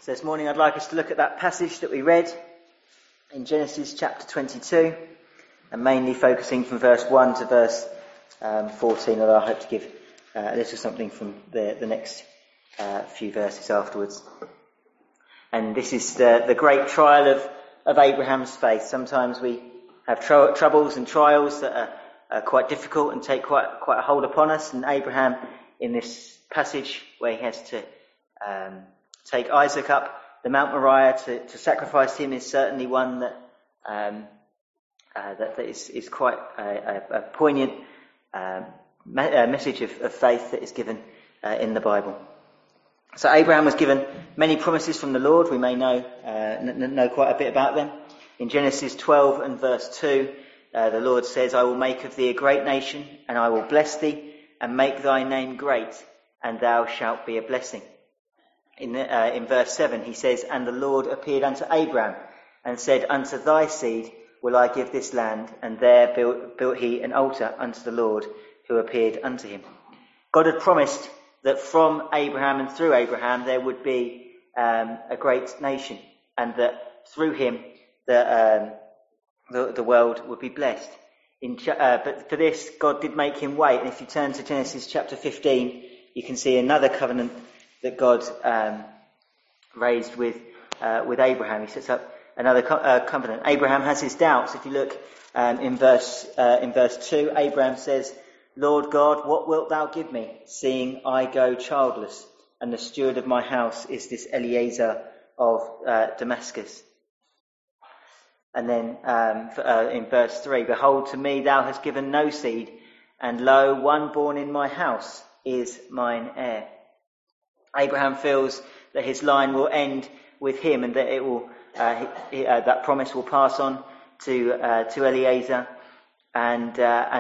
So this morning I'd like us to look at that passage that we read in Genesis chapter 22, and mainly focusing from verse 1 to verse 14, although I hope to give a little something from the next few verses afterwards. And this is the great trial of Abraham's faith. Sometimes we have troubles and trials that are quite difficult and take quite a hold upon us, and Abraham, in this passage where he has to take Isaac up the Mount Moriah to sacrifice him, is certainly one that is quite a poignant message of faith that is given in the Bible. So Abraham was given many promises from the Lord. We may know quite a bit about them. In Genesis 12 and verse 2, the Lord says, "I will make of thee a great nation, and I will bless thee, and make thy name great, and thou shalt be a blessing." In verse 7 he says, "And the Lord appeared unto Abraham, and said, Unto thy seed will I give this land, and there built he an altar unto the Lord who appeared unto him." God had promised that from Abraham and through Abraham there would be a great nation, and that through him the world would be blessed. But for this, God did make him wait. And if you turn to Genesis chapter 15, you can see another covenant that God raised with Abraham. He sets up another covenant. Abraham has his doubts. If you look in verse 2, Abraham says, "Lord God, what wilt thou give me, seeing I go childless, and the steward of my house is this Eliezer of Damascus?" And then in verse 3, "Behold, to me thou hast given no seed, and lo, one born in my house is mine heir." Abraham feels that his line will end with him, and that it will that promise will pass on to Eliezer, and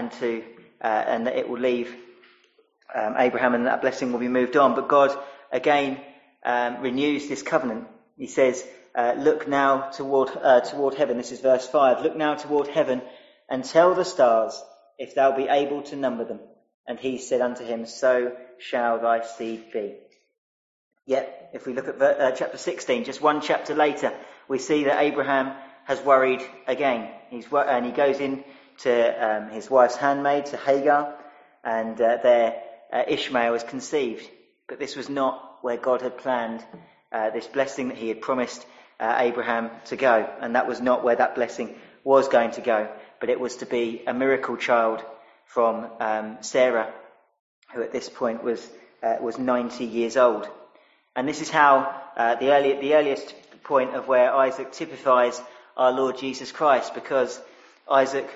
that it will leave Abraham, and that blessing will be moved on. But God again renews this covenant. He says, "Look now toward heaven." This is verse 5. "Look now toward heaven, and tell the stars, if thou be able to number them." And he said unto him, "So shall thy seed be." Yet, if we look at chapter 16, just one chapter later, we see that Abraham has worried again. And he goes in to his wife's handmaid, to Hagar, and there Ishmael is conceived. But this was not where God had planned this blessing that he had promised Abraham to go. And that was not where that blessing was going to go. But it was to be a miracle child from Sarah, who at this point was 90 years old. And this is how the earliest point of where Isaac typifies our Lord Jesus Christ, because Isaac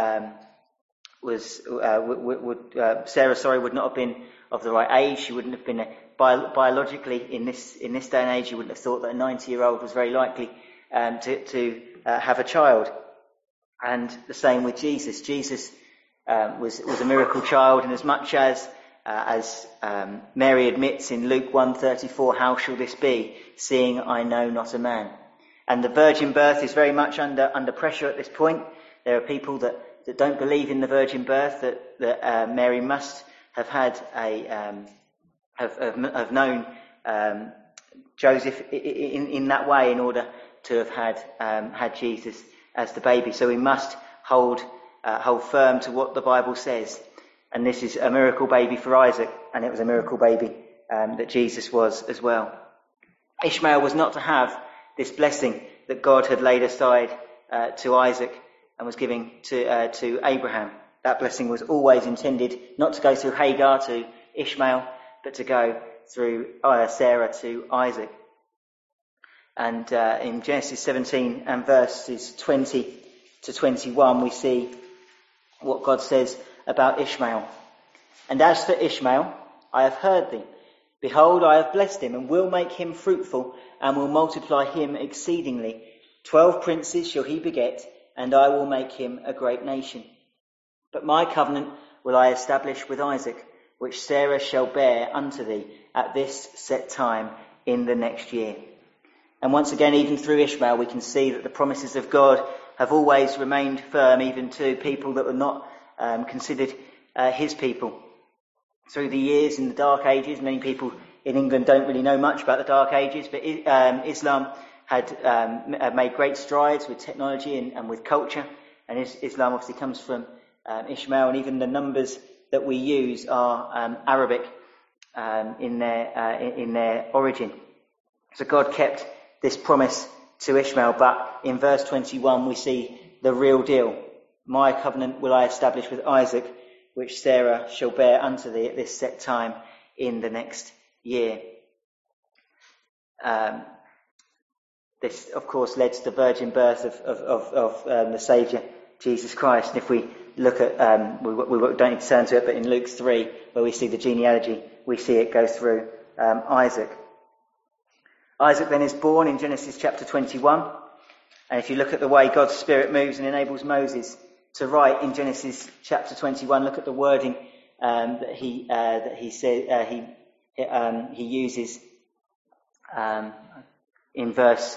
Sarah would not have been of the right age. She wouldn't have been biologically in this day and age. You wouldn't have thought that a 90-year-old was very likely to have a child. And the same with Jesus. Jesus was a miracle child, and as much as Mary admits in Luke 1:34, "How shall this be, seeing I know not a man?" And the virgin birth is very much under pressure at this point. There are people that don't believe in the virgin birth, that Mary must have had have known Joseph in that way in order to have had Jesus as the baby. So we must hold firm to what the Bible says. And this is a miracle baby for Isaac, and it was a miracle baby that Jesus was as well. Ishmael was not to have this blessing that God had laid aside to Isaac and was giving to Abraham. That blessing was always intended not to go through Hagar to Ishmael, but to go through Sarah to Isaac. And in Genesis 17 and verses 20 to 21, we see what God says about Ishmael. "And as for Ishmael, I have heard thee. Behold, I have blessed him, and will make him fruitful, and will multiply him exceedingly. 12 princes shall he beget, and I will make him a great nation. But my covenant will I establish with Isaac, which Sarah shall bear unto thee at this set time in the next year." And once again, even through Ishmael, we can see that the promises of God have always remained firm, even to people that were not considered his people. Through the years, in the Dark Ages, many people in England don't really know much about the Dark Ages, but Islam had made great strides with technology and with culture. And Islam obviously comes from Ishmael, and even the numbers that we use are Arabic in their origin. So God kept this promise to Ishmael, but in verse 21 we see the real deal. My covenant will I establish with Isaac, which Sarah shall bear unto thee at this set time in the next year. This, of course, led to the virgin birth of the Saviour, Jesus Christ. And if we look at, we don't need to turn to it, but in Luke 3, where we see the genealogy, we see it go through Isaac. Isaac then is born in Genesis chapter 21. And if you look at the way God's Spirit moves and enables Moses to write in Genesis chapter 21, look at the wording that he uses in verse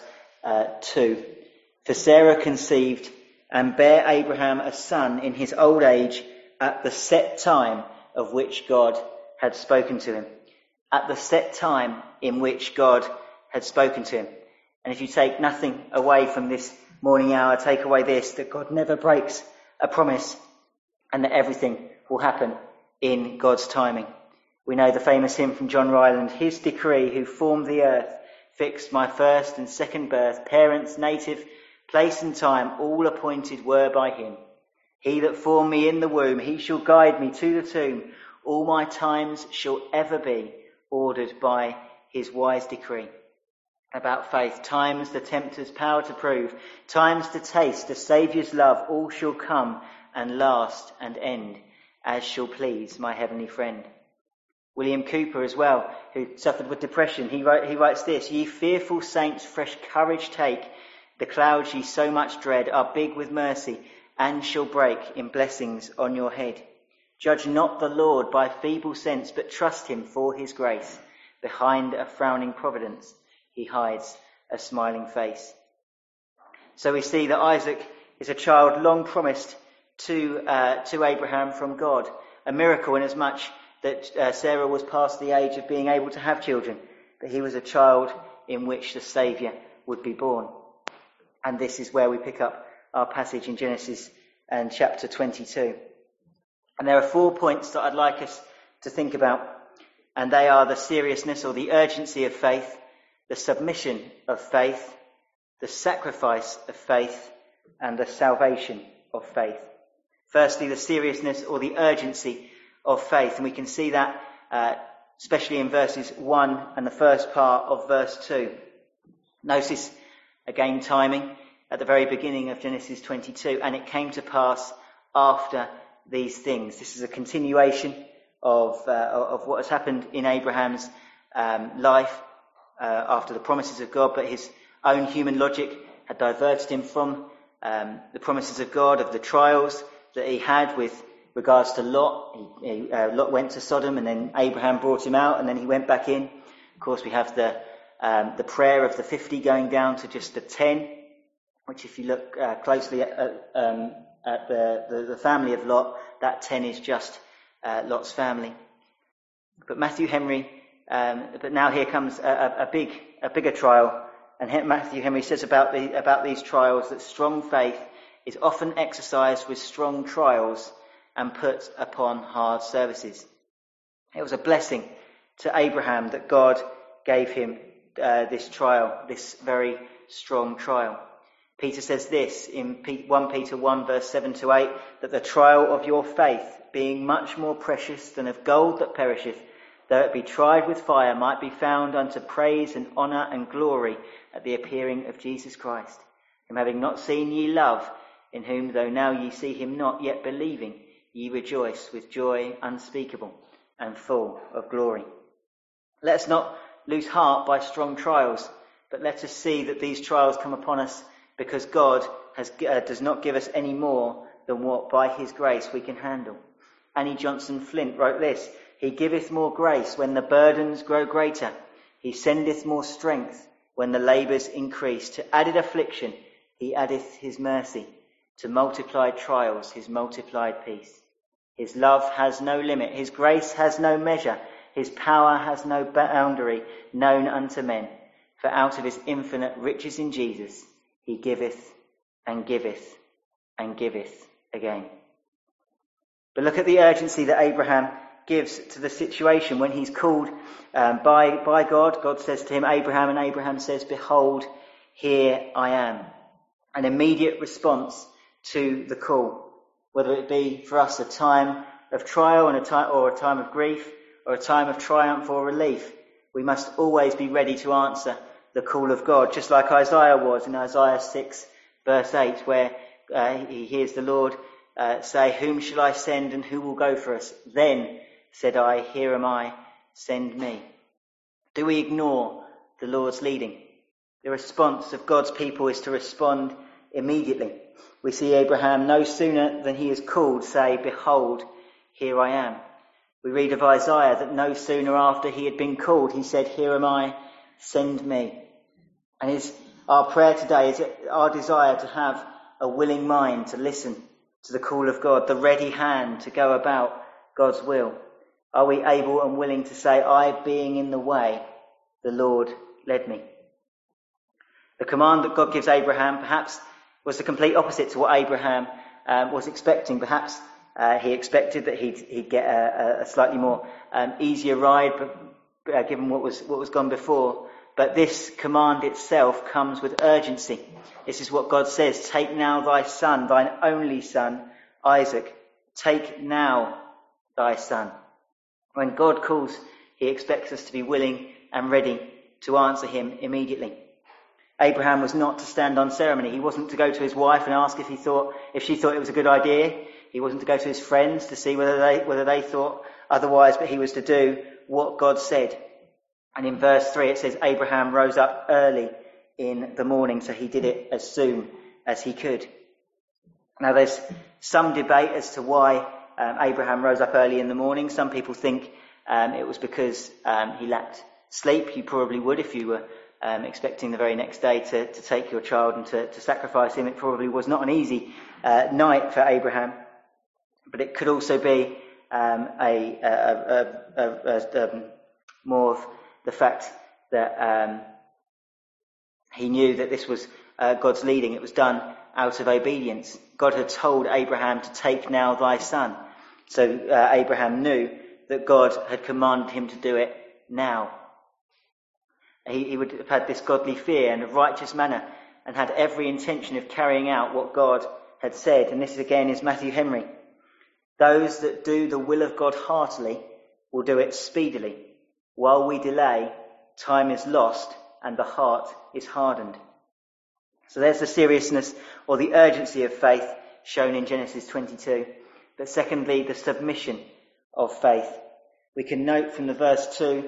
2. For Sarah conceived and bare Abraham a son in his old age at the set time of which God had spoken to him. At the set time in which God had spoken to him. And if you take nothing away from this morning hour, take away this, that God never breaks a promise and that everything will happen in God's timing. We know the famous hymn from John Ryland, his decree who formed the earth, fixed my first and second birth, parents, native, place and time, all appointed were by him. He that formed me in the womb, he shall guide me to the tomb. All my times shall ever be ordered by his wise decree. About faith, times the tempter's power to prove, times to taste the Saviour's love, all shall come and last and end, as shall please my heavenly friend. William Cooper as well, who suffered with depression, he writes this, ye fearful saints, fresh courage take, the clouds ye so much dread are big with mercy, and shall break in blessings on your head. Judge not the Lord by feeble sense, but trust him for his grace. Behind a frowning providence, he hides a smiling face. So we see that Isaac is a child long promised to Abraham from God. A miracle inasmuch that Sarah was past the age of being able to have children, but he was a child in which the Saviour would be born. And this is where we pick up our passage in Genesis and chapter 22. And there are 4 points that I'd like us to think about, and they are the seriousness or the urgency of faith, the submission of faith, the sacrifice of faith, and the salvation of faith. Firstly, the seriousness or the urgency of faith. And we can see that especially in verses 1 and the first part of verse 2. Notice, again, timing at the very beginning of Genesis 22. And it came to pass after these things. This is a continuation of what has happened in Abraham's life after the promises of God, but his own human logic had diverted him from the promises of God, of the trials that he had with regards to Lot. Lot went to Sodom, and then Abraham brought him out, and then he went back in. Of course, we have the prayer of the 50 going down to just the 10, which if you look closely at the family of Lot, that 10 is just Lot's family. But Matthew Henry, but now here comes a bigger trial, and Matthew Henry says about these trials that strong faith is often exercised with strong trials and put upon hard services. It was a blessing to Abraham that God gave him this trial, this very strong trial. Peter says this in 1 Peter 1 verse 7 to 8, that the trial of your faith, being much more precious than of gold that perisheth, though it be tried with fire, might be found unto praise and honour and glory at the appearing of Jesus Christ. Whom having not seen ye love, in whom though now ye see him not, yet believing, ye rejoice with joy unspeakable and full of glory. Let us not lose heart by strong trials, but let us see that these trials come upon us because God does not give us any more than what by his grace we can handle. Annie Johnson Flint wrote this, he giveth more grace when the burdens grow greater. He sendeth more strength when the labours increase. To added affliction he addeth his mercy. To multiplied trials his multiplied peace. His love has no limit. His grace has no measure. His power has no boundary known unto men. For out of his infinite riches in Jesus, he giveth and giveth and giveth again. But look at the urgency that Abraham gives to the situation when he's called by God. God says to him, Abraham, and Abraham says, behold, here I am. An immediate response to the call, whether it be for us a time of trial and a time of grief, or a time of triumph or relief. We must always be ready to answer the call of God, just like Isaiah was in Isaiah 6 verse 8, where he hears the Lord say, whom shall I send and who will go for us? Then said I, here am I, send me. Do we ignore the Lord's leading? The response of God's people is to respond immediately. We see Abraham no sooner than he is called say, behold, here I am. We read of Isaiah that no sooner after he had been called, he said, here am I, send me. And our prayer today is our desire to have a willing mind to listen to the call of God, the ready hand to go about God's will. Are we able and willing to say, I being in the way, the Lord led me? The command that God gives Abraham perhaps was the complete opposite to what Abraham was expecting. Perhaps he expected that he'd get a slightly more easier ride, but given what was gone before. But this command itself comes with urgency. This is what God says: take now thy son, thine only son, Isaac. Take now thy son. When God calls, he expects us to be willing and ready to answer him immediately. Abraham was not to stand on ceremony. He wasn't to go to his wife and ask if she thought it was a good idea. He wasn't to go to his friends to see whether they thought otherwise, but he was to do what God said. And in verse 3 it says Abraham rose up early in the morning, so he did it as soon as he could. Now there's some debate as to why Abraham rose up early in the morning. Some people think it was because he lacked sleep. You probably would if you were expecting the very next day to take your child and to sacrifice him. It probably was not an easy night for Abraham. But it could also be more of the fact that he knew that this was God's leading. It was done out of obedience. God had told Abraham to take now thy son. So Abraham knew that God had commanded him to do it now. He would have had this godly fear and a righteous manner and had every intention of carrying out what God had said. And this again is Matthew Henry. Those that do the will of God heartily will do it speedily. While we delay, time is lost and the heart is hardened. So there's the seriousness or the urgency of faith shown in Genesis 22. But secondly, the submission of faith. We can note from the verse 2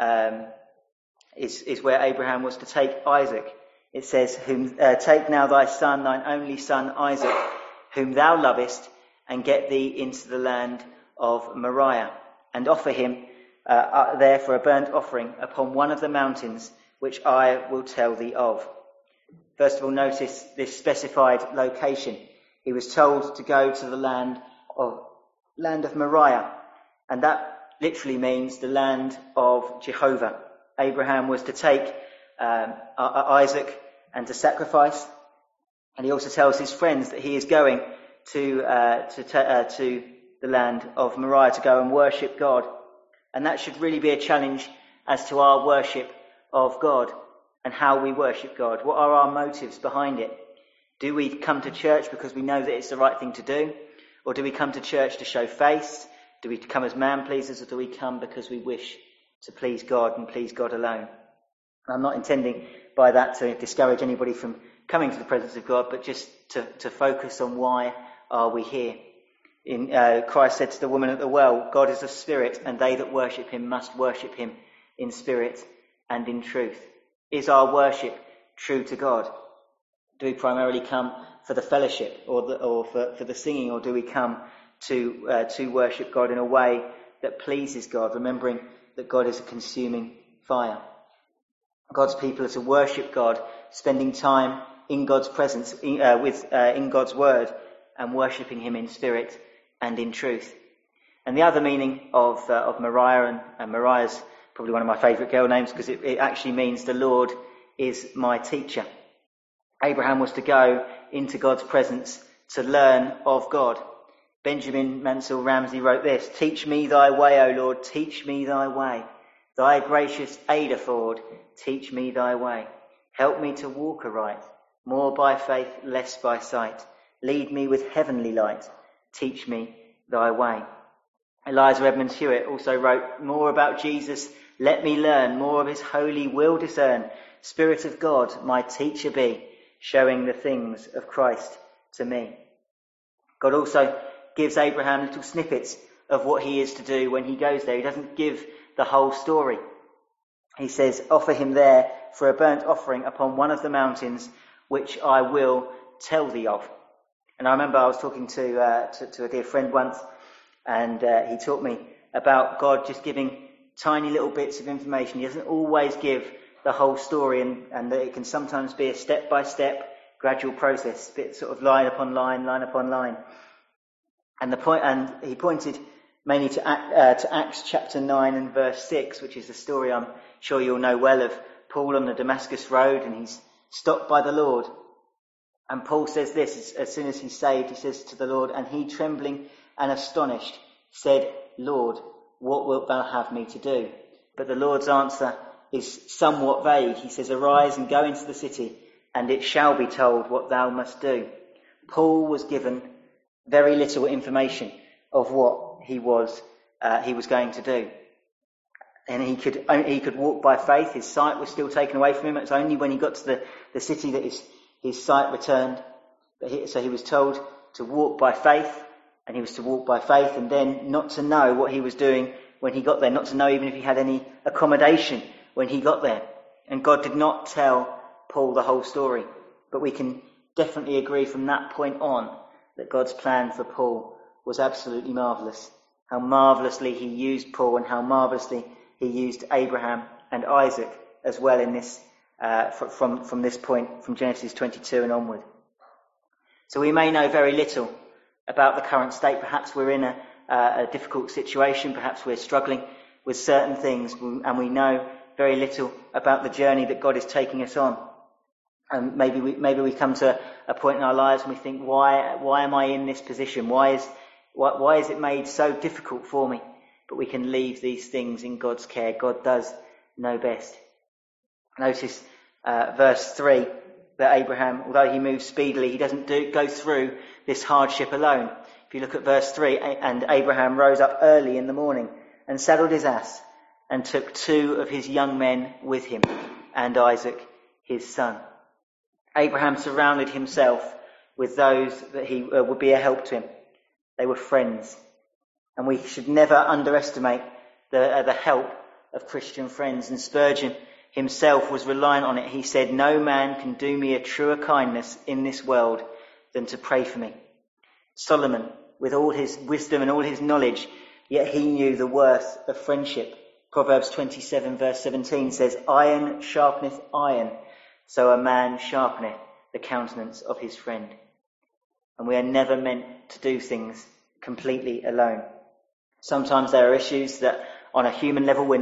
is where Abraham was to take Isaac. It says, take now thy son, thine only son Isaac, whom thou lovest, and get thee into the land of Moriah, and offer him there for a burnt offering upon one of the mountains which I will tell thee of. First of all, notice this specified location. He was told to go to the land of Moriah, and that literally means the land of Jehovah. Abraham was to take Isaac and to sacrifice, and he also tells his friends that he is going to the land of Moriah to go and worship God. And that should really be a challenge as to our worship of God and how we worship God. What are our motives behind it? Do we come to church because we know that it's the right thing to do? Or do we come to church to show face? Do we come as man pleasers, or do we come because we wish to please God and please God alone? And I'm not intending by that to discourage anybody from coming to the presence of God, but just to focus on why are we here. Christ said to the woman at the well, God is a spirit, and they that worship him must worship him in spirit and in truth. Is our worship true to God? Do we primarily come for the fellowship or for the singing, or do we come to worship God in a way that pleases God, remembering that God is a consuming fire? God's people are to worship God, spending time in God's presence, in God's word, and worshipping him in spirit and in truth. And the other meaning of Moriah, and Moriah's probably one of my favourite girl names because it actually means the Lord is my teacher. Abraham was to go into God's presence to learn of God. Benjamin Mansell Ramsey wrote this: "Teach me thy way, O Lord, teach me thy way. Thy gracious aid afford, teach me thy way. Help me to walk aright, more by faith, less by sight. Lead me with heavenly light, teach me thy way." Eliza Edmonds Hewitt also wrote more about Jesus: "Let me learn more of his holy will discern. Spirit of God, my teacher be, showing the things of Christ to me." God also gives Abraham little snippets of what he is to do when he goes there. He doesn't give the whole story. He says, "Offer him there for a burnt offering upon one of the mountains, which I will tell thee of." And I remember I was talking to a dear friend once, and he taught me about God just giving tiny little bits of information. He doesn't always give the whole story, and that it can sometimes be a step-by-step, gradual process, bit sort of line upon line, line upon line. And he pointed mainly to Acts chapter 9 and verse 6, which is the story I'm sure you'll know well of Paul on the Damascus road, and he's stopped by the Lord. And Paul says this, as soon as he's saved, he says to the Lord, "And he, trembling and astonished, said, Lord, what wilt thou have me to do?" But the Lord's answer is somewhat vague. He says, "Arise and go into the city, and it shall be told what thou must do." Paul was given very little information of what he was going to do. And he could walk by faith. His sight was still taken away from him. It's only when he got to the city that his sight returned. So he was told to walk by faith, and he was to walk by faith, and then not to know what he was doing when he got there, not to know even if he had any accommodation when he got there. And God did not tell Paul the whole story. But we can definitely agree from that point on that God's plan for Paul was absolutely marvellous. How marvellously he used Paul, and how marvellously he used Abraham and Isaac as well in this, from this point, from Genesis 22 and onward. So we may know very little about the current state. Perhaps we're in a difficult situation. Perhaps we're struggling with certain things, and we know very little about the journey that God is taking us on. And maybe we come to a point in our lives and we think, why am I in this position? Why is it made so difficult for me? But we can leave these things in God's care. God does know best. Notice verse 3, that Abraham, although he moves speedily, he doesn't go through this hardship alone. If you look at verse 3, "And Abraham rose up early in the morning and saddled his ass and took 2 of his young men with him and Isaac his son." Abraham surrounded himself with those that he would be a help to him. They were friends. And we should never underestimate the help of Christian friends. And Spurgeon himself was reliant on it. He said, "No man can do me a truer kindness in this world than to pray for me." Solomon, with all his wisdom and all his knowledge, yet he knew the worth of friendship. Proverbs 27 verse 17 says, "Iron sharpeneth iron, so a man sharpeneth the countenance of his friend." And we are never meant to do things completely alone. Sometimes there are issues that on a human level we're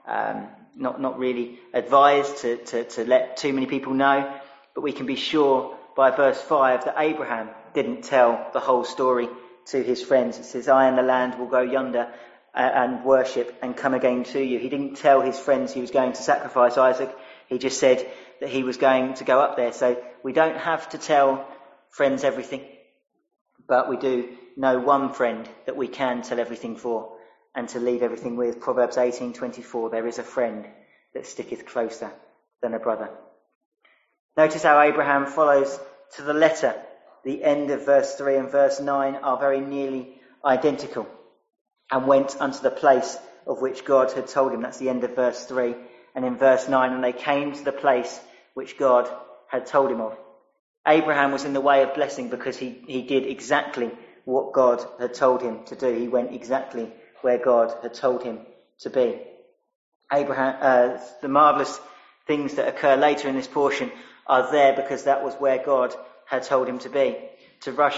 not really advised to let too many people know, but we can be sure by verse 5 that Abraham didn't tell the whole story to his friends. It says, "I and the land will go yonder and worship and come again to you." He didn't tell his friends he was going to sacrifice Isaac. He just said that he was going to go up there. So we don't have to tell friends everything, but we do know one friend that we can tell everything for and to leave everything with. Proverbs 18:24, "There is a friend that sticketh closer than a brother." Notice how Abraham follows to the letter. The end of verse 3 and verse 9 are very nearly identical. "And went unto the place of which God had told him." That's the end of verse 3. And in verse 9, "And they came to the place which God had told him of." Abraham was in the way of blessing because he did exactly what God had told him to do. He went exactly where God had told him to be. Abraham, the marvellous things that occur later in this portion are there because that was where God had told him to be. To rush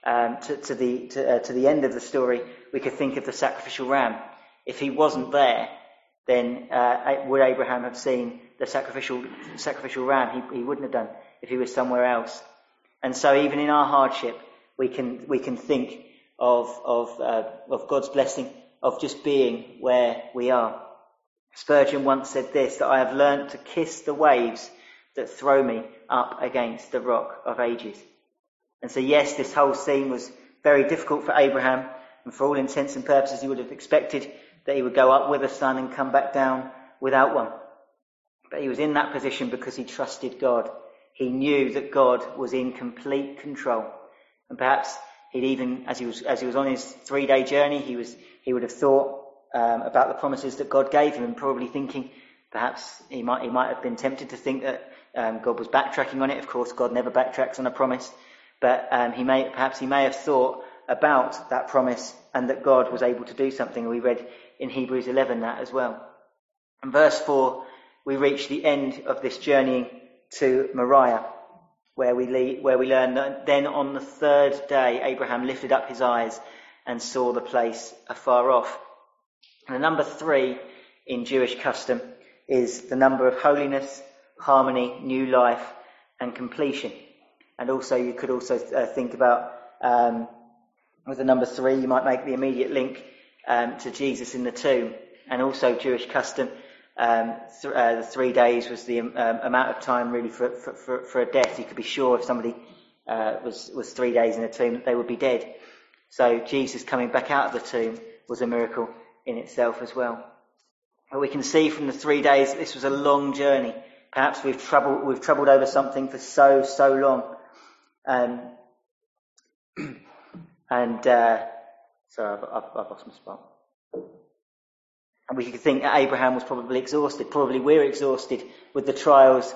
to the end of the story, we could think of the sacrificial ram. If he wasn't there, then would Abraham have seen the sacrificial ram? He wouldn't have done if he was somewhere else. And so even in our hardship, we can think of God's blessing of just being where we are. Spurgeon once said this, that I have learnt to kiss the waves that throw me up against the rock of ages. And so yes, this whole scene was very difficult for Abraham, and for all intents and purposes he would have expected that he would go up with a son and come back down without one. But he was in that position because he trusted God. He knew that God was in complete control. And perhaps he'd even, as he was on his 3-day journey, he would have thought about the promises that God gave him, and probably thinking, perhaps he might have been tempted to think that God was backtracking on it. Of course, God never backtracks on a promise, but he may have thought about that promise and that God was able to do something. We read in Hebrews 11 that as well. In verse 4, we reach the end of this journeying to Moriah, where we learn that then on the 3rd day Abraham lifted up his eyes and saw the place afar off. And the number 3 in Jewish custom is the number of holiness, harmony, new life and completion. And also you could also think about with the number 3 you might make the immediate link to Jesus in the tomb. And also Jewish custom, the 3 days was the amount of time really for a death. You could be sure if somebody was 3 days in a tomb that they would be dead. So Jesus coming back out of the tomb was a miracle in itself as well. But we can see from the 3 days that this was a long journey. Perhaps we've troubled over something for so long. Sorry, I've lost my spot. And we could think that Abraham was probably exhausted. Probably we're exhausted with the trials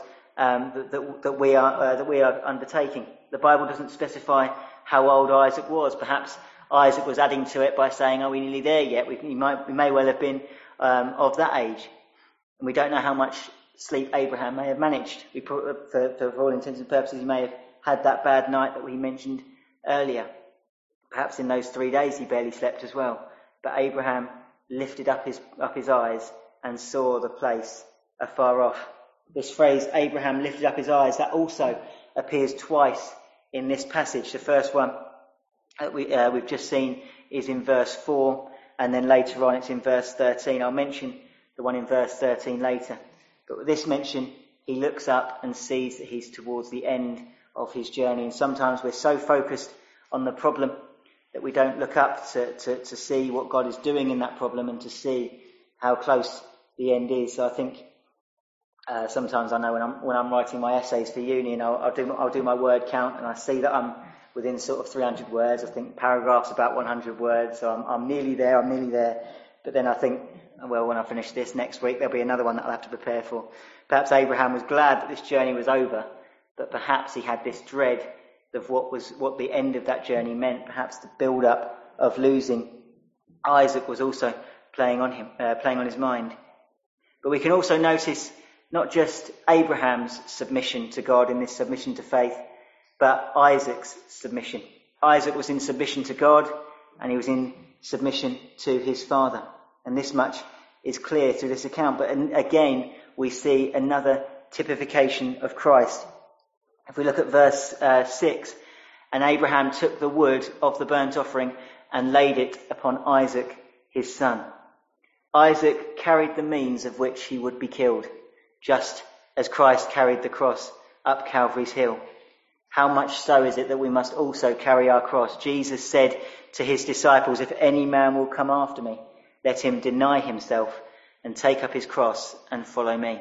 that we are undertaking. The Bible doesn't specify how old Isaac was. Perhaps Isaac was adding to it by saying, "Are we nearly there yet?" We may well have been of that age, and we don't know how much sleep Abraham may have managed. For all intents and purposes, he may have had that bad night that we mentioned earlier. Perhaps in those 3 days he barely slept as well. But Abraham lifted up his eyes and saw the place afar off. This phrase, Abraham lifted up his eyes, that also appears twice in this passage. The first one that we've just seen is in verse 4, and then later on it's in verse 13. I'll mention the one in verse 13 later. But with this mention, he looks up and sees that he's towards the end of his journey. And sometimes we're so focused on the problem that we don't look up to see what God is doing in that problem and to see how close the end is. So I think sometimes I know when I'm writing my essays for uni, and I'll do my word count, and I see that I'm within sort of 300 words. I think paragraphs about 100 words, so I'm nearly there. But then I think, well, when I finish this next week, there'll be another one that I'll have to prepare for. Perhaps Abraham was glad that this journey was over, but perhaps he had this dread of what the end of that journey meant. Perhaps the build-up of losing Isaac was also playing on his mind. But we can also notice not just Abraham's submission to God in this submission to faith, but Isaac's submission. Isaac was in submission to God, and he was in submission to his father. And this much is clear through this account. But again, we see another typification of Christ. If we look at verse 6, and Abraham took the wood of the burnt offering and laid it upon Isaac, his son. Isaac carried the means of which he would be killed, just as Christ carried the cross up Calvary's hill. How much so is it that we must also carry our cross? Jesus said to his disciples, "If any man will come after me, let him deny himself and take up his cross and follow me."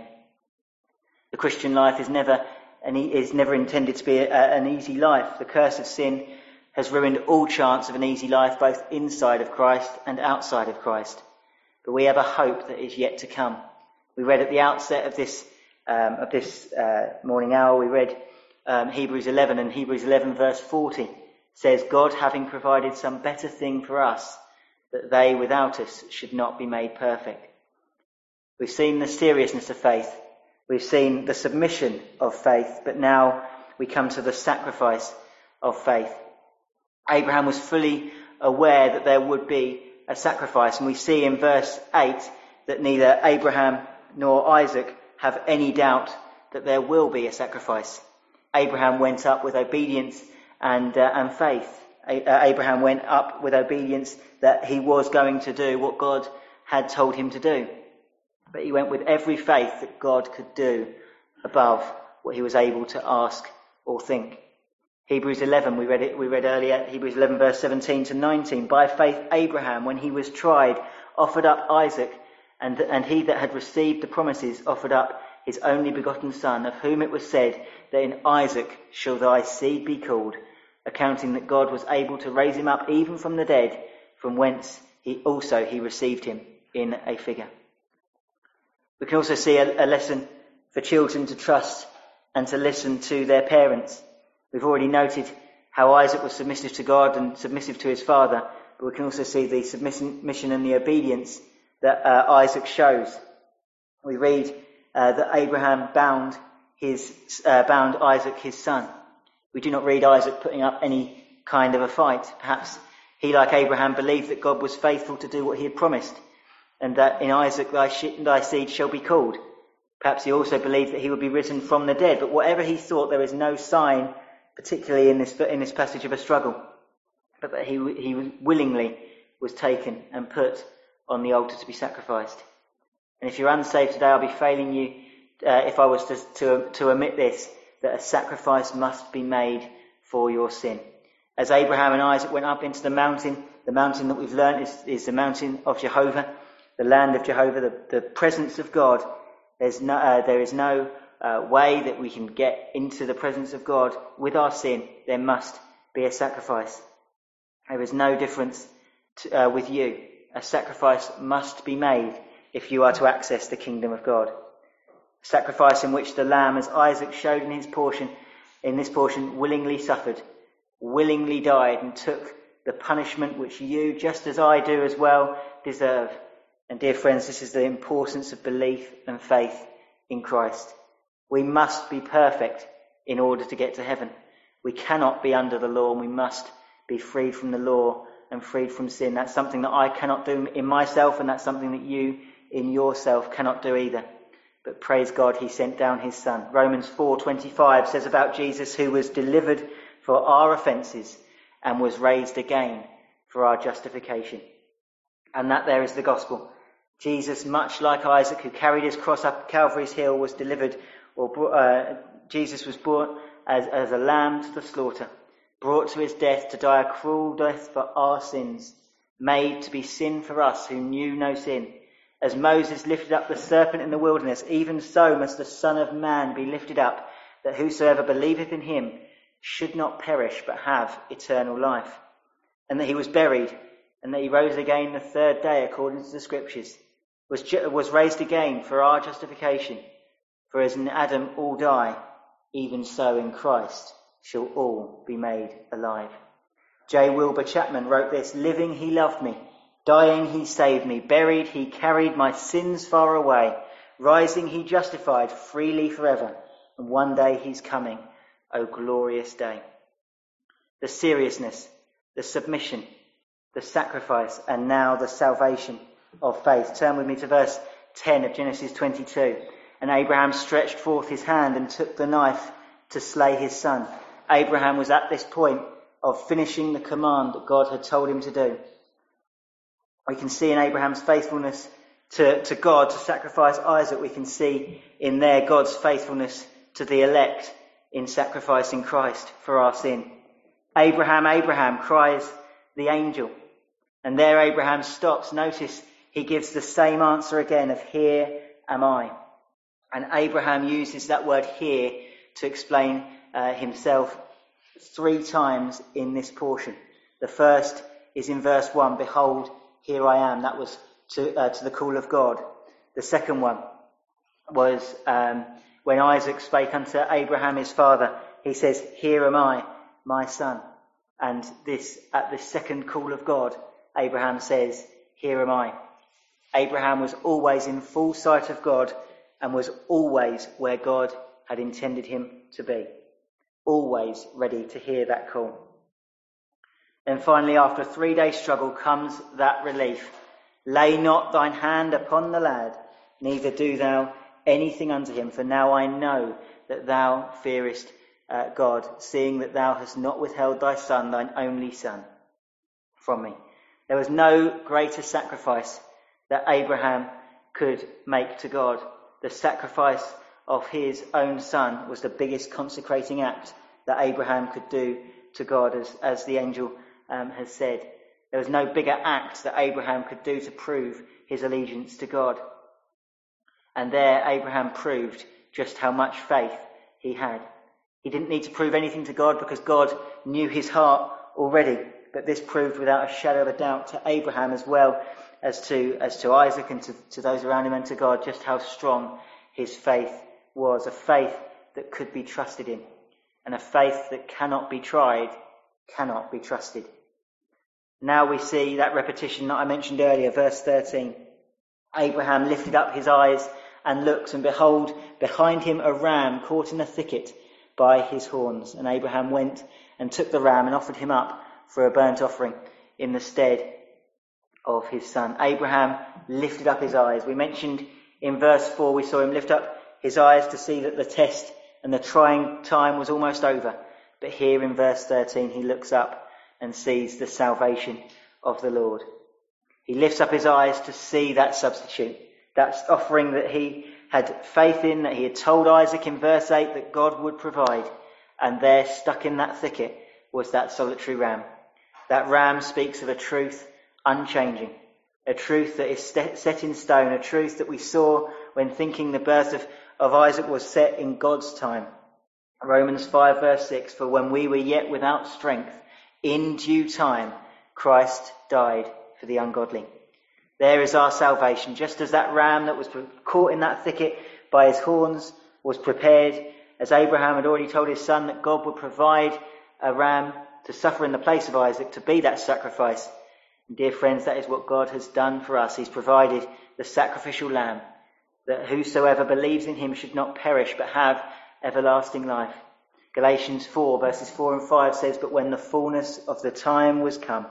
The Christian life is never intended to be an easy life. The curse of sin has ruined all chance of an easy life, both inside of Christ and outside of Christ. But we have a hope that is yet to come. We read at the outset of this morning hour, we read Hebrews 11, and Hebrews 11 verse 40 says, "God having provided some better thing for us, that they without us should not be made perfect." We've seen the seriousness of faith. We've seen the submission of faith, but now we come to the sacrifice of faith. Abraham was fully aware that there would be a sacrifice, and we see in verse 8 that neither Abraham nor Isaac have any doubt that there will be a sacrifice. Abraham went up with obedience and faith. Abraham went up with obedience that he was going to do what God had told him to do. But he went with every faith that God could do above what he was able to ask or think. Hebrews 11, we read earlier, Hebrews 11 verse 17 to 19. By faith Abraham, when he was tried, offered up Isaac, and he that had received the promises offered up his only begotten son, of whom it was said that in Isaac shall thy seed be called, accounting that God was able to raise him up even from the dead, from whence he received him in a figure. We can also see a lesson for children to trust and to listen to their parents. We've already noted how Isaac was submissive to God and submissive to his father, but we can also see the submission and the obedience that Isaac shows. We read that Abraham bound Isaac his son. We do not read Isaac putting up any kind of a fight. Perhaps he, like Abraham, believed that God was faithful to do what he had promised, and that in Isaac thy seed shall be called. Perhaps he also believed that he would be risen from the dead. But whatever he thought, there is no sign, particularly in this passage, of a struggle, but that he willingly was taken and put on the altar to be sacrificed. And if you're unsaved today, I'll be failing you if I was to omit this, that a sacrifice must be made for your sin. As Abraham and Isaac went up into the mountain that we've learned is the mountain of Jehovah, the land of Jehovah, the presence of God. There is no way that we can get into the presence of God with our sin. There must be a sacrifice. There is no difference with you. A sacrifice must be made if you are to access the kingdom of God. A sacrifice in which the lamb, as Isaac showed in this portion, willingly suffered, willingly died, and took the punishment which you, just as I do as well, deserve. And dear friends, this is the importance of belief and faith in Christ. We must be perfect in order to get to heaven. We cannot be under the law, and we must be freed from the law and freed from sin. That's something that I cannot do in myself, and that's something that you in yourself cannot do either. But praise God, he sent down his son. Romans 4:25 says about Jesus, who was delivered for our offences and was raised again for our justification. And that there is the gospel. Jesus, much like Isaac, who carried his cross up Calvary's hill, was delivered, Jesus was brought as a lamb to the slaughter, brought to his death to die a cruel death for our sins, made to be sin for us who knew no sin. As Moses lifted up the serpent in the wilderness, even so must the Son of Man be lifted up, that whosoever believeth in him should not perish but have eternal life. And that he was buried, and that he rose again the third day according to the Scriptures, was raised again for our justification. For as in Adam all die, even so in Christ shall all be made alive. J. Wilbur Chapman wrote this: living he loved me, dying he saved me, buried he carried my sins far away, rising he justified freely forever, and one day he's coming, O glorious day. The seriousness, the submission, the sacrifice, and now the salvation of faith. Turn with me to verse 10 of Genesis 22. And Abraham stretched forth his hand and took the knife to slay his son. Abraham was at this point of finishing the command that God had told him to do. We can see in Abraham's faithfulness to God to sacrifice Isaac. We can see in there God's faithfulness to the elect in sacrificing Christ for our sin. Abraham, Abraham, cries the angel. And there Abraham stops. Notice he gives the same answer again of here am I. And Abraham uses that word here to explain himself 3 times in this portion. The first is in verse 1, behold, here I am. That was to the call of God. The second one was when Isaac spake unto Abraham his father, he says, here am I, my son. And at this second call of God, Abraham says, here am I. Abraham was always in full sight of God and was always where God had intended him to be. Always ready to hear that call. Then finally, after a 3-day struggle, comes that relief. Lay not thine hand upon the lad, neither do thou anything unto him, for now I know that thou fearest God, seeing that thou hast not withheld thy son, thine only son, from me. There was no greater sacrifice that Abraham could make to God. The sacrifice of his own son was the biggest consecrating act that Abraham could do to God, as the angel has said. There was no bigger act that Abraham could do to prove his allegiance to God. And there Abraham proved just how much faith he had. He didn't need to prove anything to God because God knew his heart already. But this proved without a shadow of a doubt to Abraham as well as to Isaac and to those around him and to God just how strong his faith was. A faith that could be trusted in, and a faith that cannot be tried, cannot be trusted. Now we see that repetition that I mentioned earlier, verse 13. Abraham lifted up his eyes and looked, and behold, behind him a ram caught in a thicket by his horns. And Abraham went and took the ram and offered him up for a burnt offering in the stead of his son. Abraham lifted up his eyes. We mentioned in verse 4, we saw him lift up his eyes to see that the test and the trying time was almost over. But here in verse 13, he looks up and sees the salvation of the Lord. He lifts up his eyes to see that substitute, that offering that he had faith in, that he had told Isaac in verse 8 that God would provide. And there, stuck in that thicket, was that solitary ram. That ram speaks of a truth unchanging, a truth that is set in stone, a truth that we saw when thinking the birth of Isaac was set in God's time. Romans 5 verse 6, for when we were yet without strength, in due time, Christ died for the ungodly. There is our salvation. Just as that ram that was caught in that thicket by his horns was prepared, as Abraham had already told his son that God would provide a ram to suffer in the place of Isaac, to be that sacrifice. And dear friends, that is what God has done for us. He's provided the sacrificial lamb, that whosoever believes in him should not perish but have everlasting life. Galatians 4 verses 4 and 5 says, but when the fullness of the time was come,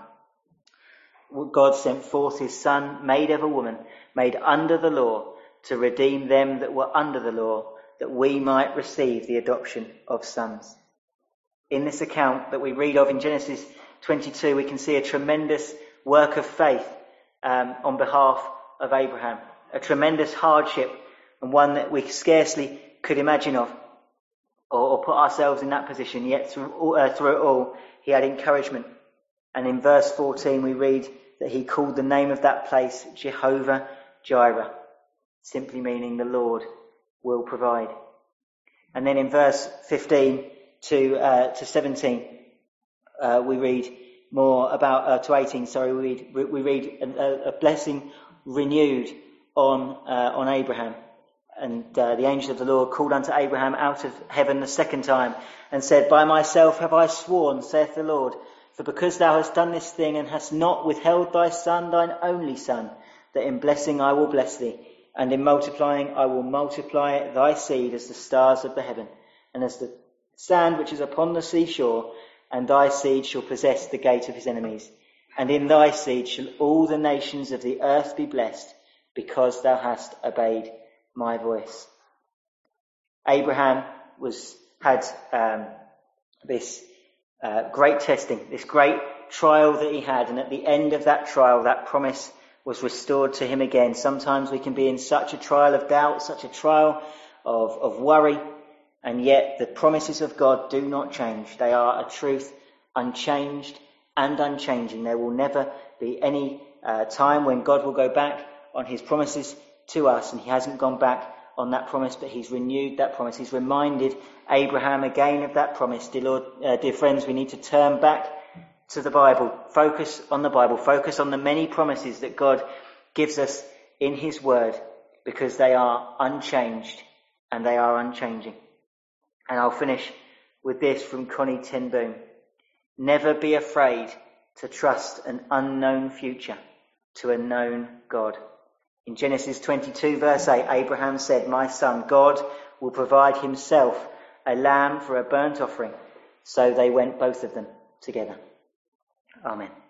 God sent forth his son, made of a woman, made under the law, to redeem them that were under the law, that we might receive the adoption of sons. In this account that we read of in Genesis 22, we can see a tremendous work of faith on behalf of Abraham, a tremendous hardship, and one that we scarcely could imagine of or put ourselves in that position. Yet through it all, he had encouragement. And in verse 14 we read that he called the name of that place Jehovah Jireh, simply meaning the Lord will provide. And then in verse 15 to 17, we read more about to 18. Sorry, we read a blessing renewed on Abraham. And the angel of the Lord called unto Abraham out of heaven the second time, and said, by myself have I sworn, saith the Lord, for because thou hast done this thing, and hast not withheld thy son, thine only son, that in blessing I will bless thee, and in multiplying I will multiply thy seed as the stars of the heaven, and as the sand which is upon the seashore, and thy seed shall possess the gate of his enemies. And in thy seed shall all the nations of the earth be blessed, because thou hast obeyed my voice. Abraham had this great testing, this great trial that he had, and at the end of that trial, that promise was restored to him again. Sometimes we can be in such a trial of doubt, such a trial of worry, and yet the promises of God do not change. They are a truth unchanged and unchanging. There will never be any time when God will go back on his promises to us, and he hasn't gone back on that promise, but he's renewed that promise. He's reminded Abraham again of that promise. Dear friends, we need to turn back to the Bible. Focus on the Bible. Focus on the many promises that God gives us in his word, because they are unchanged and they are unchanging. And I'll finish with this from Connie ten Boom. Never be afraid to trust an unknown future to a known God. In Genesis 22 verse 8, Abraham said, my son, God will provide himself a lamb for a burnt offering. So they went both of them together. Amen.